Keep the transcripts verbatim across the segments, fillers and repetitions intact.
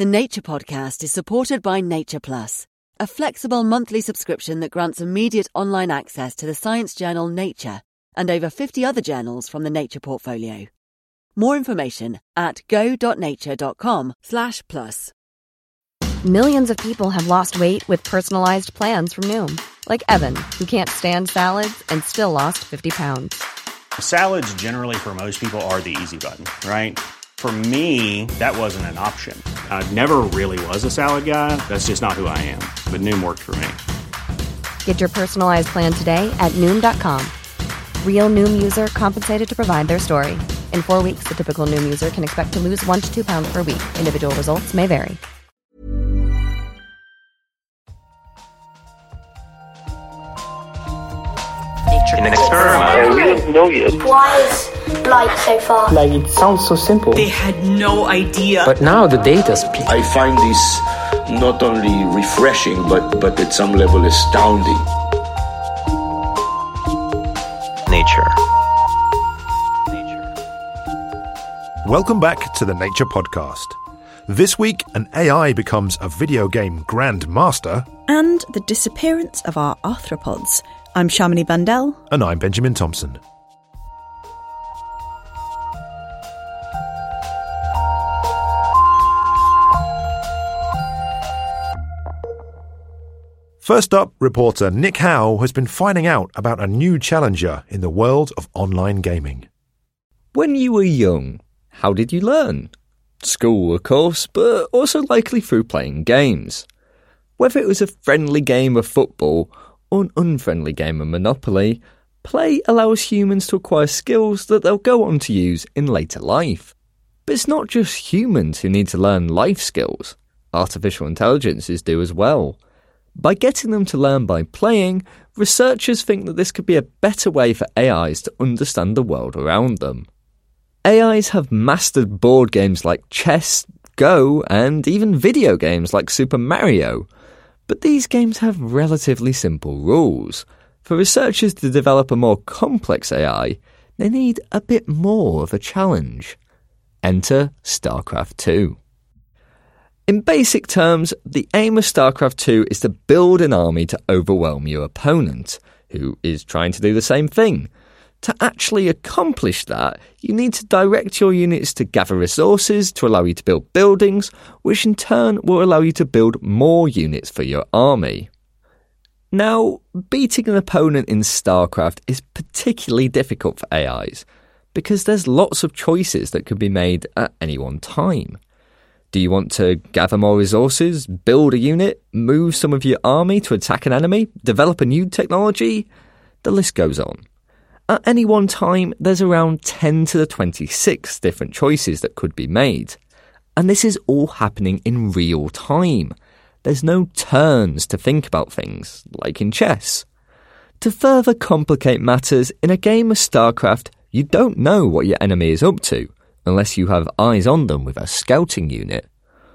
The Nature Podcast is supported by Nature Plus, a flexible monthly subscription that grants immediate online access to the science journal Nature and over fifty other journals from the Nature portfolio. More information at go.nature.com slash plus. Millions of people have lost weight with personalized plans from Noom. Like Evan, who can't stand salads and still lost fifty pounds. Salads generally for most people are the easy button, right? For me, that wasn't an option. I never really was a salad guy. That's just not who I am. But Noom worked for me. Get your personalized plan today at Noom dot com. Real Noom user compensated to provide their story. In four weeks, the typical Noom user can expect to lose one to two pounds per week. Individual results may vary. In an experiment. We don't know yet. Why is light so far? Like, it sounds so simple. They had no idea. But now the data speaks. I find this not only refreshing, but, but at some level astounding. Nature. Welcome back to the Nature Podcast. This week, an A I becomes a video game grandmaster. And the disappearance of our arthropods. I'm Shamini Bandel. And I'm Benjamin Thompson. First up, reporter Nick Howe has been finding out about a new challenger in the world of online gaming. When you were young, how did you learn? School, of course, but also likely through playing games. Whether it was a friendly game of football or an unfriendly game of Monopoly, play allows humans to acquire skills that they'll go on to use in later life. But it's not just humans who need to learn life skills. Artificial intelligences do as well. By getting them to learn by playing, researchers think that this could be a better way for A Is to understand the world around them. A Is have mastered board games like chess, Go, and even video games like Super Mario. But these games have relatively simple rules. For researchers to develop a more complex A I, they need a bit more of a challenge. Enter StarCraft two. In basic terms, the aim of StarCraft two is to build an army to overwhelm your opponent, who is trying to do the same thing. To actually accomplish that, you need to direct your units to gather resources to allow you to build buildings, which in turn will allow you to build more units for your army. Now, beating an opponent in StarCraft is particularly difficult for A Is, because there's lots of choices that can be made at any one time. Do you want to gather more resources, build a unit, move some of your army to attack an enemy, develop a new technology? The list goes on. At any one time, there's around ten to the twenty-six different choices that could be made. And this is all happening in real time. There's no turns to think about things, like in chess. To further complicate matters, in a game of StarCraft, you don't know what your enemy is up to, unless you have eyes on them with a scouting unit.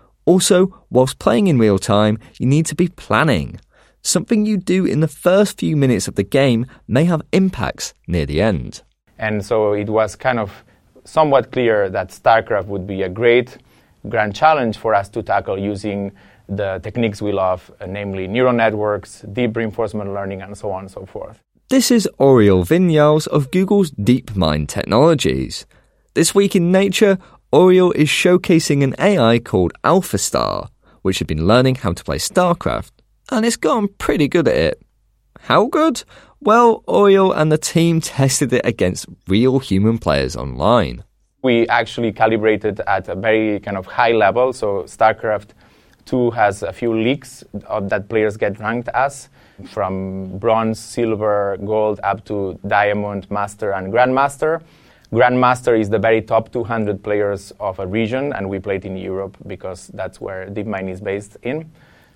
Also, whilst playing in real time, you need to be planning. Something you do in the first few minutes of the game may have impacts near the end. And so it was kind of somewhat clear that StarCraft would be a great grand challenge for us to tackle using the techniques we love, uh, namely neural networks, deep reinforcement learning, and so on and so forth. This is Oriol Vinyals of Google's DeepMind Technologies. This week in Nature, Oriol is showcasing an A I called AlphaStar, which had been learning how to play StarCraft. And it's gotten pretty good at it. How good? Well, Oriol and the team tested it against real human players online. We actually calibrated at a very kind of high level. So StarCraft two has a few leagues that players get ranked as, from bronze, silver, gold, up to diamond, master, and grandmaster. Grandmaster is the very top two hundred players of a region, and we played in Europe because that's where DeepMind is based in.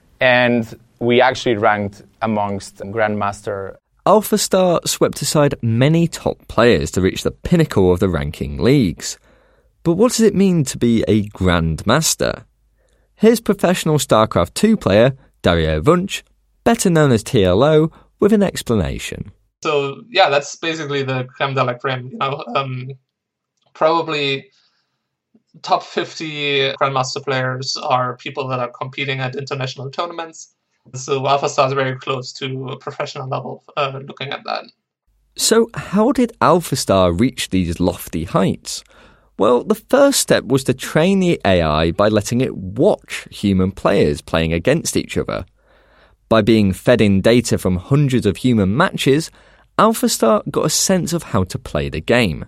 And we actually ranked amongst Grandmaster. AlphaStar swept aside many top players to reach the pinnacle of the ranking leagues. But what does it mean to be a Grandmaster? Here's professional StarCraft two player Dario Vunch, better known as T L O, with an explanation. So, yeah, that's basically the creme de la creme. You know, um, probably top fifty Grandmaster players are people that are competing at international tournaments. So AlphaStar is very close to a professional level uh, looking at that. So how did AlphaStar reach these lofty heights? Well, the first step was to train the A I by letting it watch human players playing against each other. By being fed in data from hundreds of human matches, AlphaStar got a sense of how to play the game.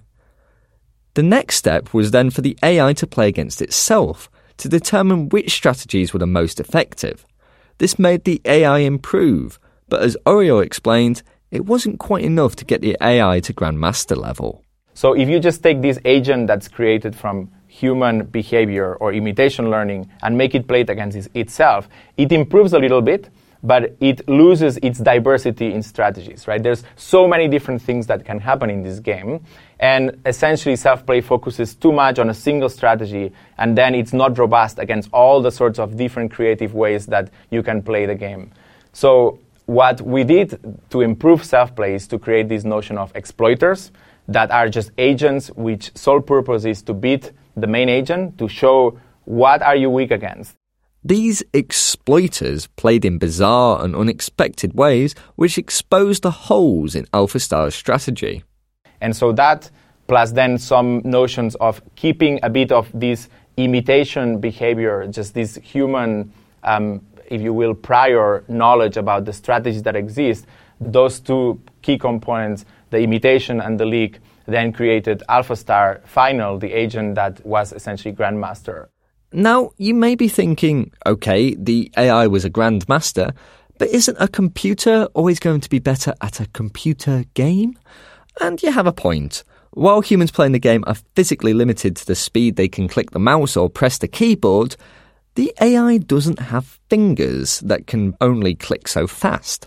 The next step was then for the A I to play against itself to determine which strategies were the most effective. This made the A I improve, but as Oriol explained, it wasn't quite enough to get the A I to Grandmaster level. So if you just take this agent that's created from human behavior or imitation learning and make it play it against itself, it improves a little bit, but it loses its diversity in strategies, right? There's so many different things that can happen in this game, and essentially self-play focuses too much on a single strategy, and then it's not robust against all the sorts of different creative ways that you can play the game. So what we did to improve self-play is to create this notion of exploiters that are just agents which sole purpose is to beat the main agent, to show what are you weak against. These exploiters played in bizarre and unexpected ways which exposed the holes in AlphaStar's strategy. And so that, plus then some notions of keeping a bit of this imitation behavior, just this human, um, if you will, prior knowledge about the strategies that exist, those two key components, the imitation and the leak, then created AlphaStar Final, the agent that was essentially Grandmaster. Now, you may be thinking, okay, the A I was a Grandmaster, but isn't a computer always going to be better at a computer game? And you have a point. While humans playing the game are physically limited to the speed they can click the mouse or press the keyboard, the A I doesn't have fingers that can only click so fast.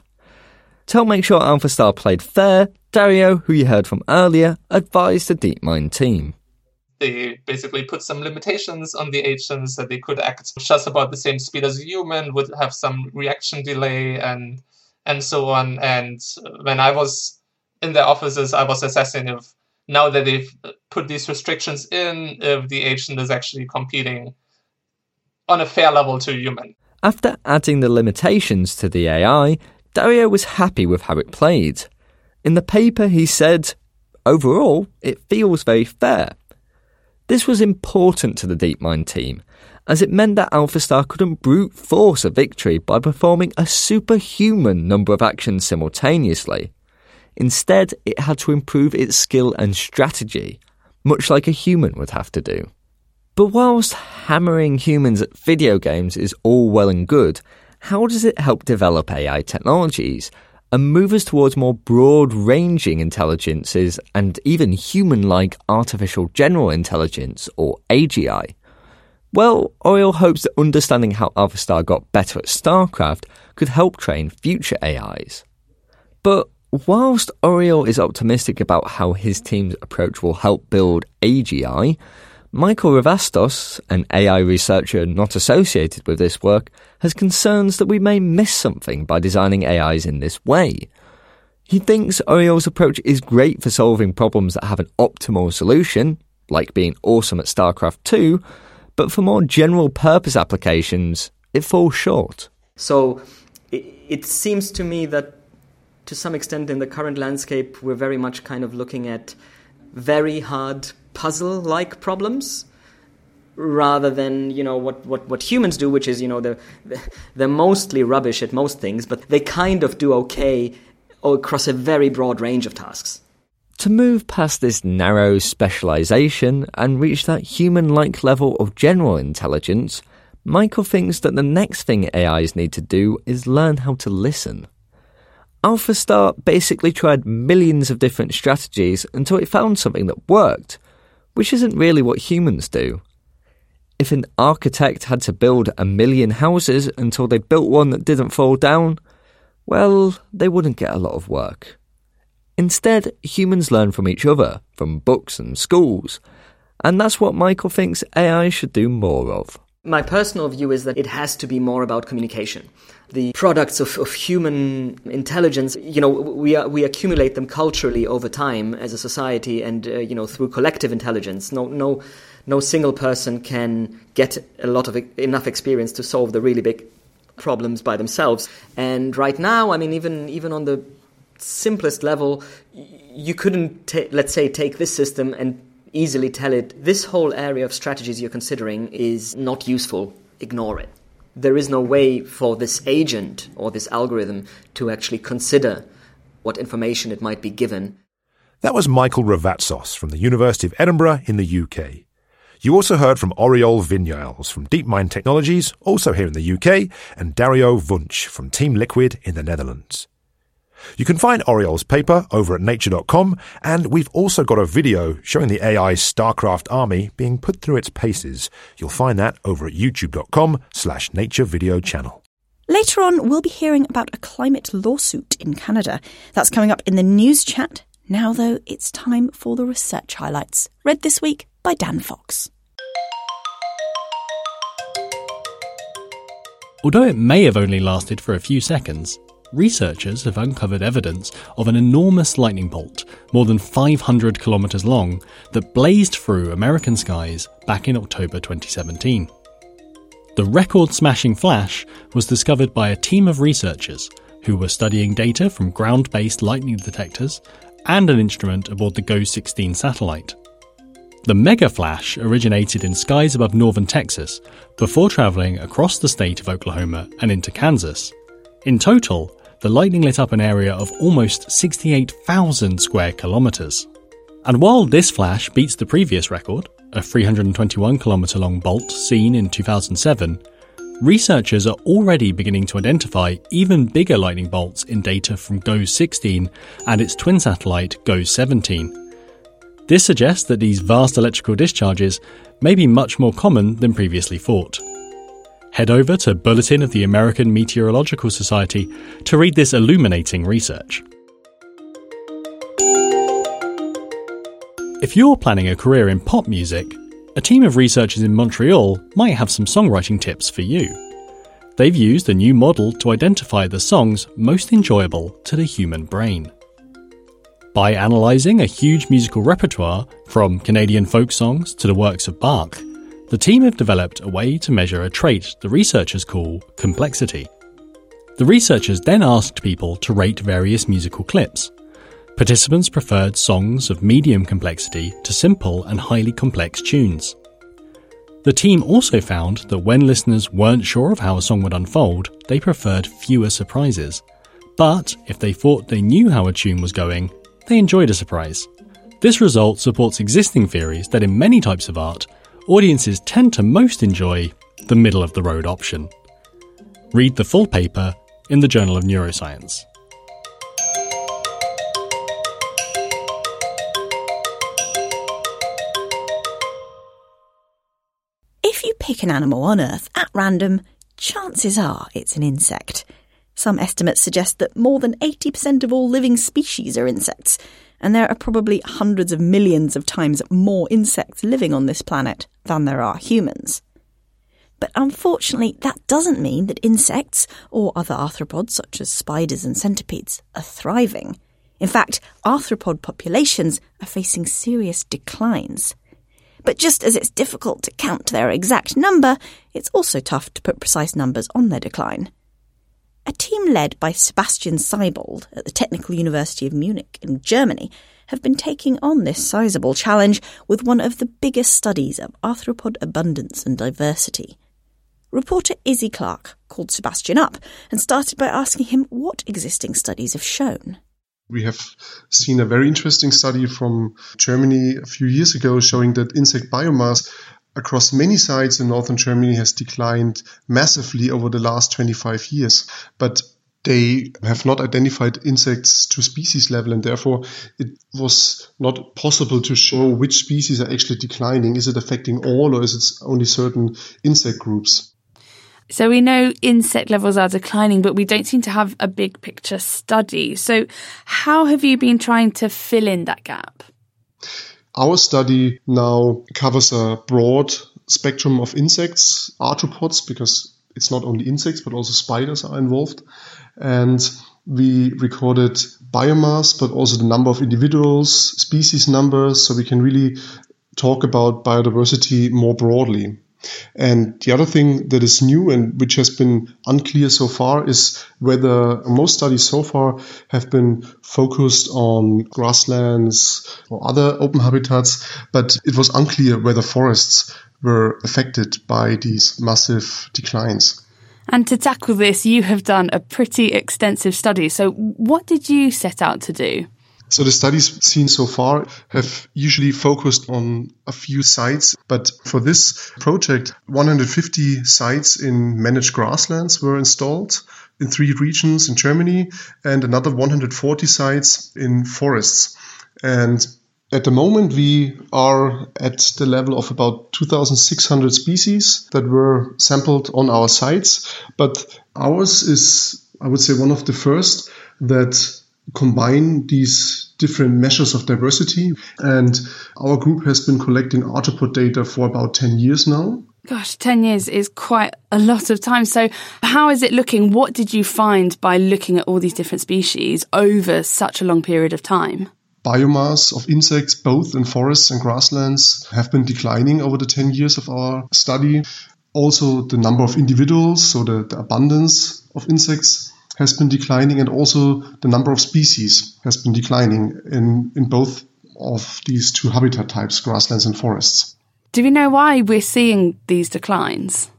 To help make sure AlphaStar played fair, Dario, who you heard from earlier, advised the DeepMind team. They basically put some limitations on the agents that they could act just about the same speed as a human, would have some reaction delay and and so on. And when I was in their offices, I was assessing if now that they've put these restrictions in, if the agent is actually competing on a fair level to a human. After adding the limitations to the A I, Dario was happy with how it played. In the paper, he said, overall, it feels very fair. This was important to the DeepMind team, as it meant that AlphaStar couldn't brute force a victory by performing a superhuman number of actions simultaneously. Instead, it had to improve its skill and strategy, much like a human would have to do. But whilst hammering humans at video games is all well and good, how does it help develop A I technologies and move us towards more broad-ranging intelligences and even human-like artificial general intelligence, or A G I? Well, Oriol hopes that understanding how AlphaStar got better at StarCraft could help train future A Is. But whilst Oriol is optimistic about how his team's approach will help build A G I, Michael Rivastos, an A I researcher not associated with this work, has concerns that we may miss something by designing A Is in this way. He thinks Oriol's approach is great for solving problems that have an optimal solution, like being awesome at StarCraft two, but for more general-purpose applications, it falls short. So it, it seems to me that, to some extent in the current landscape, we're very much kind of looking at very hard puzzle-like problems rather than, you know, what, what, what humans do, which is, you know, they're, they're mostly rubbish at most things, but they kind of do okay across a very broad range of tasks. To move past this narrow specialization and reach that human-like level of general intelligence, Michael thinks that the next thing A Is need to do is learn how to listen. AlphaStar basically tried millions of different strategies until it found something that worked, which isn't really what humans do. If an architect had to build a million houses until they built one that didn't fall down, well, they wouldn't get a lot of work. Instead, humans learn from each other, from books and schools, and that's what Michael thinks A I should do more of. My personal view is that it has to be more about communication. The products of, of human intelligence, you know, we we accumulate them culturally over time as a society and, uh, you know, through collective intelligence. No, no, no single person can get a lot of enough experience to solve the really big problems by themselves. And right now, I mean, even even on the simplest level, you couldn't, ta- let's say, take this system and easily tell it, this whole area of strategies you're considering is not useful, ignore it. There is no way for this agent or this algorithm to actually consider what information it might be given. That was Michael Ravazos from the University of Edinburgh in the U K. You also heard from Oriol Vinyals from DeepMind Technologies, also here in the U K, and Dario Wunsch from Team Liquid in the Netherlands. You can find Oriol's paper over at nature dot com, and we've also got a video showing the A I StarCraft army being put through its paces. You'll find that over at youtube dot com slash nature video channel. Later on, we'll be hearing about a climate lawsuit in Canada. That's coming up in the news chat. Now, though, it's time for the research highlights, read this week by Dan Fox. Although it may have only lasted for a few seconds, researchers have uncovered evidence of an enormous lightning bolt, more than five hundred kilometres long, that blazed through American skies back in October twenty seventeen. The record-smashing flash was discovered by a team of researchers who were studying data from ground-based lightning detectors and an instrument aboard the GOES sixteen satellite. The mega flash originated in skies above northern Texas before travelling across the state of Oklahoma and into Kansas. In total, the lightning lit up an area of almost sixty-eight thousand square kilometres. And while this flash beats the previous record, a three hundred twenty-one kilometre long bolt seen in two thousand seven, researchers are already beginning to identify even bigger lightning bolts in data from GOES sixteen and its twin satellite GOES seventeen. This suggests that these vast electrical discharges may be much more common than previously thought. Head over to Bulletin of the American Meteorological Society to read this illuminating research. If you're planning a career in pop music, a team of researchers in Montreal might have some songwriting tips for you. They've used a new model to identify the songs most enjoyable to the human brain. By analysing a huge musical repertoire, from Canadian folk songs to the works of Bach, the team have developed a way to measure a trait the researchers call complexity. The researchers then asked people to rate various musical clips. Participants preferred songs of medium complexity to simple and highly complex tunes. The team also found that when listeners weren't sure of how a song would unfold, they preferred fewer surprises. But if they thought they knew how a tune was going, they enjoyed a surprise. This result supports existing theories that in many types of art, audiences tend to most enjoy the middle-of-the-road option. Read the full paper in the Journal of Neuroscience. If you pick an animal on Earth at random, chances are it's an insect. Some estimates suggest that more than eighty percent of all living species are insects, and there are probably hundreds of millions of times more insects living on this planet than there are humans. But unfortunately, that doesn't mean that insects, or other arthropods such as spiders and centipedes, are thriving. In fact, arthropod populations are facing serious declines. But just as it's difficult to count their exact number, it's also tough to put precise numbers on their decline. A team led by Sebastian Seibold at the Technical University of Munich in Germany have been taking on this sizable challenge with one of the biggest studies of arthropod abundance and diversity. Reporter Izzy Clark called Sebastian up and started by asking him what existing studies have shown. We have seen a very interesting study from Germany a few years ago showing that insect biomass across many sites in northern Germany has declined massively over the last twenty-five years. But they have not identified insects to species level, and therefore it was not possible to show which species are actually declining. Is it affecting all, or is it only certain insect groups? So we know insect levels are declining, but we don't seem to have a big picture study. So how have you been trying to fill in that gap? Our study now covers a broad spectrum of insects, arthropods, because it's not only insects, but also spiders are involved. And we recorded biomass, but also the number of individuals, species numbers, so we can really talk about biodiversity more broadly. And the other thing that is new and which has been unclear so far is whether most studies so far have been focused on grasslands or other open habitats, but it was unclear whether forests were affected by these massive declines. And to tackle this, you have done a pretty extensive study. So what did you set out to do? So the studies seen so far have usually focused on a few sites, but for this project, one hundred fifty sites in managed grasslands were installed in three regions in Germany and another one hundred forty sites in forests. And at the moment, we are at the level of about two thousand six hundred species that were sampled on our sites, but ours is, I would say, one of the first that combine these different measures of diversity. And our group has been collecting arthropod data for about ten years now. Gosh, ten years is quite a lot of time. So how is it looking? What did you find by looking at all these different species over such a long period of time? Biomass of insects, both in forests and grasslands, have been declining over the ten years of our study. Also, the number of individuals, so the, the abundance of insects, has been declining, and also the number of species has been declining in, in both of these two habitat types, grasslands and forests. Do we know why we're seeing these declines?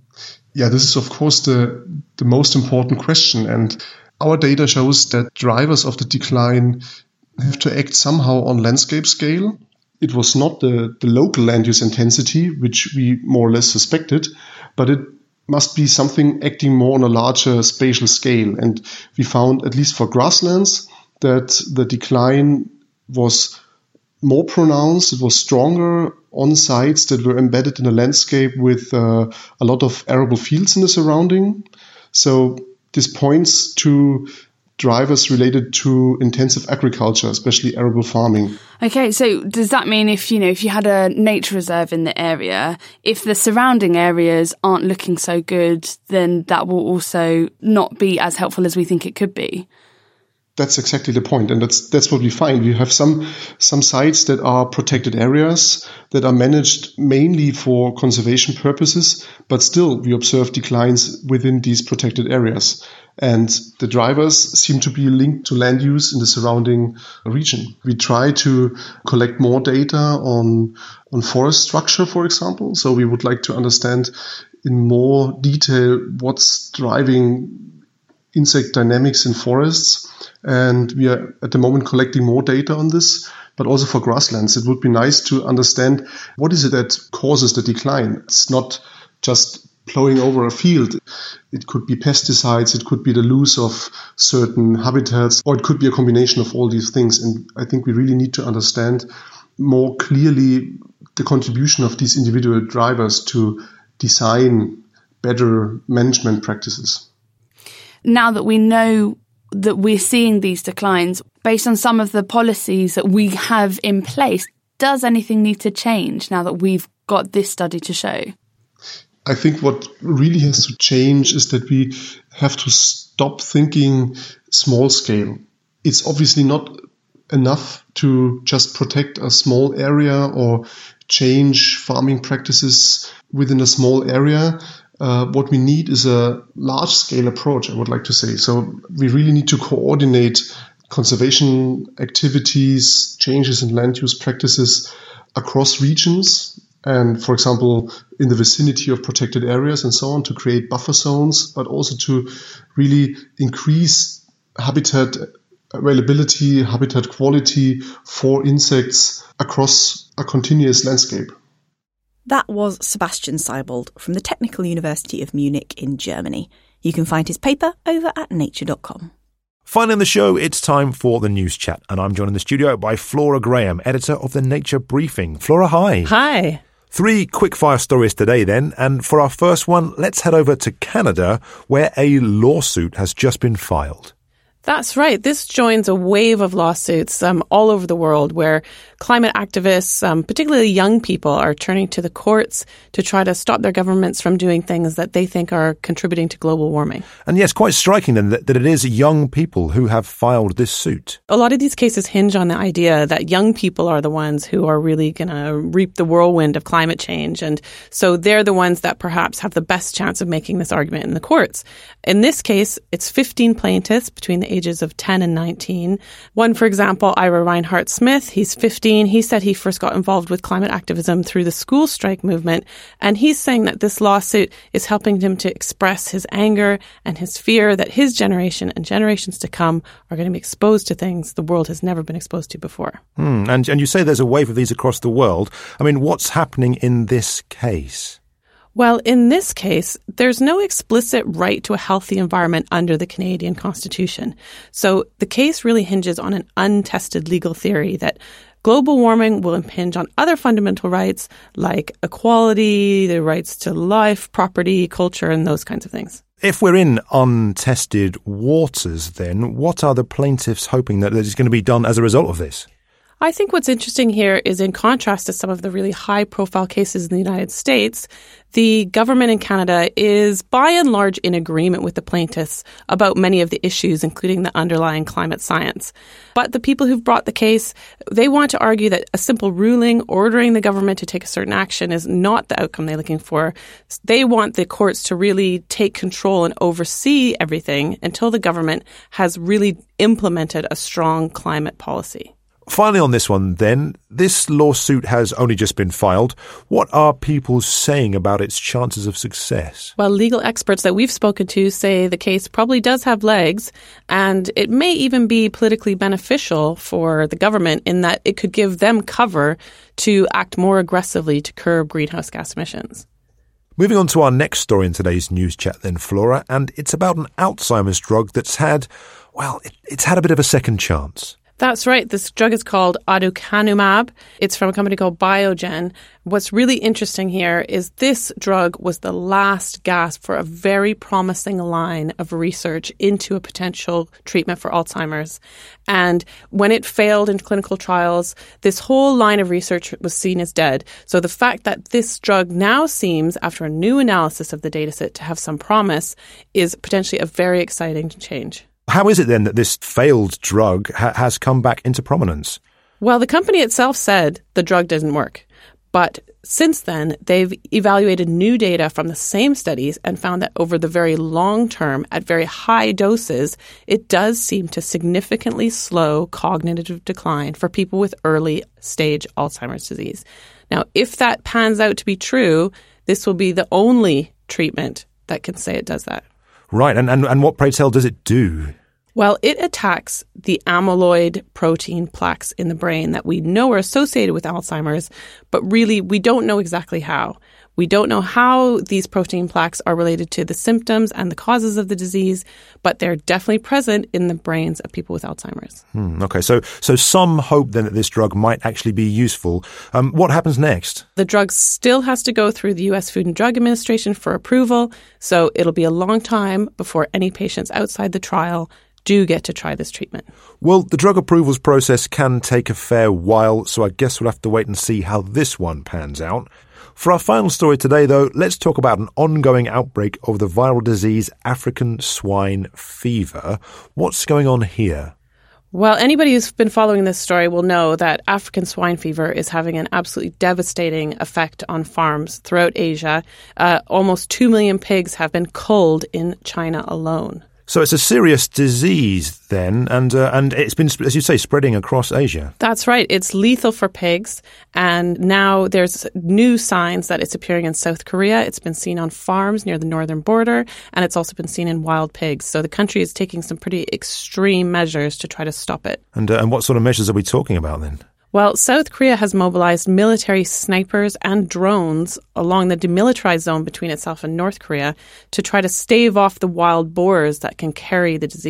Yeah, this is of course the, the most important question, and our data shows that drivers of the decline have to act somehow on landscape scale. It was not the, the local land use intensity, which we more or less suspected, but it must be something acting more on a larger spatial scale. And we found, at least for grasslands, that the decline was more pronounced, it was stronger on sites that were embedded in a landscape with uh, a lot of arable fields in the surrounding. So this points to drivers related to intensive agriculture, especially arable farming. Okay, so does that mean if, you know, if you had a nature reserve in the area, if the surrounding areas aren't looking so good, then that will also not be as helpful as we think it could be? That's exactly the point, and that's that's what we find. We have some some sites that are protected areas that are managed mainly for conservation purposes, but still we observe declines within these protected areas. And the drivers seem to be linked to land use in the surrounding region. We try to collect more data on, on forest structure, for example. So we would like to understand in more detail what's driving insect dynamics in forests. And we are at the moment collecting more data on this, but also for grasslands. It would be nice to understand what is it that causes the decline. It's not just plowing over a field. It could be pesticides, it could be the loss of certain habitats, or it could be a combination of all these things. And I think we really need to understand more clearly the contribution of these individual drivers to design better management practices. Now that we know that we're seeing these declines, based on some of the policies that we have in place, does anything need to change now that we've got this study to show? I think what really has to change is that we have to stop thinking small scale. It's obviously not enough to just protect a small area or change farming practices within a small area. Uh, what we need is a large-scale approach, I would like to say. So we really need to coordinate conservation activities, changes in land use practices across regions, and, for example, in the vicinity of protected areas and so on, to create buffer zones, but also to really increase habitat availability, habitat quality for insects across a continuous landscape. That was Sebastian Seibold from the Technical University of Munich in Germany. You can find his paper over at nature dot com. Finally in the show, it's time for the news chat, and I'm joined in the studio by Flora Graham, editor of the Nature Briefing. Flora, hi. Hi. Three quick-fire stories today then, and for our first one, let's head over to Canada, where a lawsuit has just been filed. That's right. This joins a wave of lawsuits um, all over the world where climate activists, um, particularly young people, are turning to the courts to try to stop their governments from doing things that they think are contributing to global warming. And yes, quite striking then that, that it is young people who have filed this suit. A lot of these cases hinge on the idea that young people are the ones who are really going to reap the whirlwind of climate change. And so they're the ones that perhaps have the best chance of making this argument in the courts. In this case, it's fifteen plaintiffs between the ages of ten and nineteen. One, for example, Ira Reinhardt Smith, he's fifteen. He said he first got involved with climate activism through the school strike movement. And he's saying that this lawsuit is helping him to express his anger and his fear that his generation and generations to come are going to be exposed to things the world has never been exposed to before. Hmm. And, and you say there's a wave of these across the world. I mean, what's happening in this case? Well, in this case, there's no explicit right to a healthy environment under the Canadian Constitution. So the case really hinges on an untested legal theory that global warming will impinge on other fundamental rights like equality, the rights to life, property, culture, and those kinds of things. If we're in untested waters, then what are the plaintiffs hoping that is going to be done as a result of this? I think what's interesting here is, in contrast to some of the really high-profile cases in the United States, the government in Canada is by and large in agreement with the plaintiffs about many of the issues, including the underlying climate science. But the people who've brought the case, they want to argue that a simple ruling ordering the government to take a certain action is not the outcome they're looking for. They want the courts to really take control and oversee everything until the government has really implemented a strong climate policy. Finally on this one then, this lawsuit has only just been filed. What are people saying about its chances of success? Well, legal experts that we've spoken to say the case probably does have legs, and it may even be politically beneficial for the government in that it could give them cover to act more aggressively to curb greenhouse gas emissions. Moving on to our next story in today's news chat then, Flora, and it's about an Alzheimer's drug that's had, well, it, it's had a bit of a second chance. That's right. This drug is called aducanumab. It's from a company called Biogen. What's really interesting here is this drug was the last gasp for a very promising line of research into a potential treatment for Alzheimer's. And when it failed in clinical trials, this whole line of research was seen as dead. So the fact that this drug now seems, after a new analysis of the dataset, to have some promise is potentially a very exciting change. How is it then that this failed drug ha- has come back into prominence? Well, the company itself said the drug didn't work. But since then, they've evaluated new data from the same studies and found that over the very long term, at very high doses, it does seem to significantly slow cognitive decline for people with early stage Alzheimer's disease. Now, if that pans out to be true, this will be the only treatment that can say it does that. Right, and, and, and what, pray tell, does it do? Well, it attacks the amyloid protein plaques in the brain that we know are associated with Alzheimer's, but really we don't know exactly how. We don't know how these protein plaques are related to the symptoms and the causes of the disease, but they're definitely present in the brains of people with Alzheimer's. Hmm, okay, so so some hope then that this drug might actually be useful. Um, what happens next? The drug still has to go through the U S Food and Drug Administration for approval, so it'll be a long time before any patients outside the trial do get to try this treatment. Well, the drug approvals process can take a fair while, so I guess we'll have to wait and see how this one pans out. For our final story today, though, let's talk about an ongoing outbreak of the viral disease African swine fever. What's going on here? Well, anybody who's been following this story will know that African swine fever is having an absolutely devastating effect on farms throughout Asia. Uh, almost two million pigs have been culled in China alone. So it's a serious disease then, and uh, and it's been, as you say, spreading across Asia. That's right. It's lethal for pigs, and now there's new signs that it's appearing in South Korea. It's been seen on farms near the northern border, and it's also been seen in wild pigs. So the country is taking some pretty extreme measures to try to stop it. And, uh, and what sort of measures are we talking about then? Well, South Korea has mobilized military snipers and drones along the demilitarized zone between itself and North Korea to try to stave off the wild boars that can carry the disease.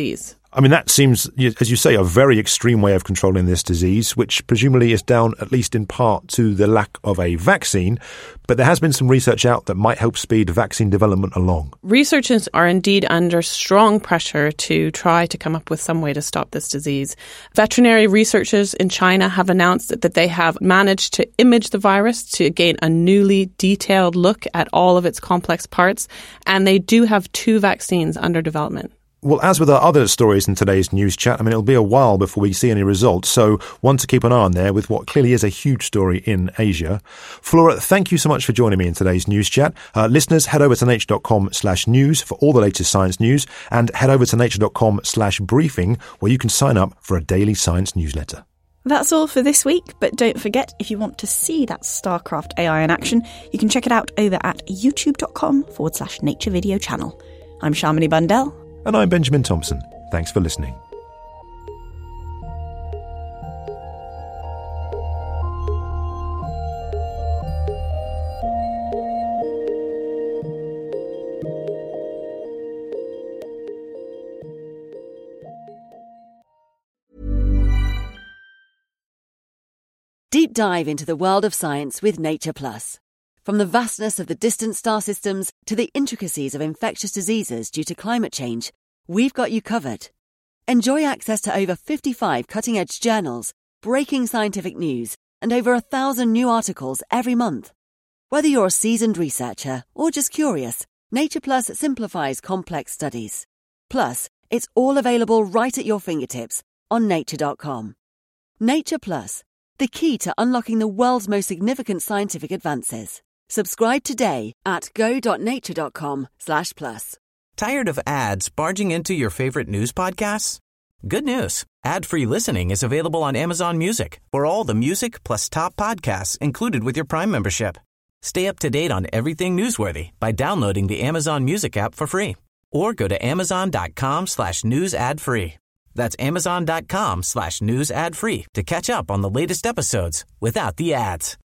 I mean, that seems, as you say, a very extreme way of controlling this disease, which presumably is down, at least in part, to the lack of a vaccine. But there has been some research out that might help speed vaccine development along. Researchers are indeed under strong pressure to try to come up with some way to stop this disease. Veterinary researchers in China have announced that they have managed to image the virus to gain a newly detailed look at all of its complex parts, and they do have two vaccines under development. Well, as with our other stories in today's news chat, I mean, it'll be a while before we see any results, so one to keep an eye on there with what clearly is a huge story in Asia. Flora, thank you so much for joining me in today's news chat. Uh, listeners, head over to nature.com slash news for all the latest science news, and head over to nature.com slash briefing where you can sign up for a daily science newsletter. That's all for this week, but don't forget, if you want to see that StarCraft A I in action, you can check it out over at youtube.com forward slash nature video channel. I'm Shamini Bundell. And I'm Benjamin Thompson. Thanks for listening. Deep dive into the world of science with Nature Plus. From the vastness of the distant star systems to the intricacies of infectious diseases due to climate change, we've got you covered. Enjoy access to over fifty-five cutting-edge journals, breaking scientific news, and over a thousand new articles every month. Whether you're a seasoned researcher or just curious, Nature Plus simplifies complex studies. Plus, it's all available right at your fingertips on nature dot com. Nature Plus, the key to unlocking the world's most significant scientific advances. Subscribe today at go.nature.com slash plus. Tired of ads barging into your favorite news podcasts? Good news. Ad-free listening is available on Amazon Music for all the music plus top podcasts included with your Prime membership. Stay up to date on everything newsworthy by downloading the Amazon Music app for free or go to amazon.com slash news ad free. That's amazon.com slash news ad free to catch up on the latest episodes without the ads.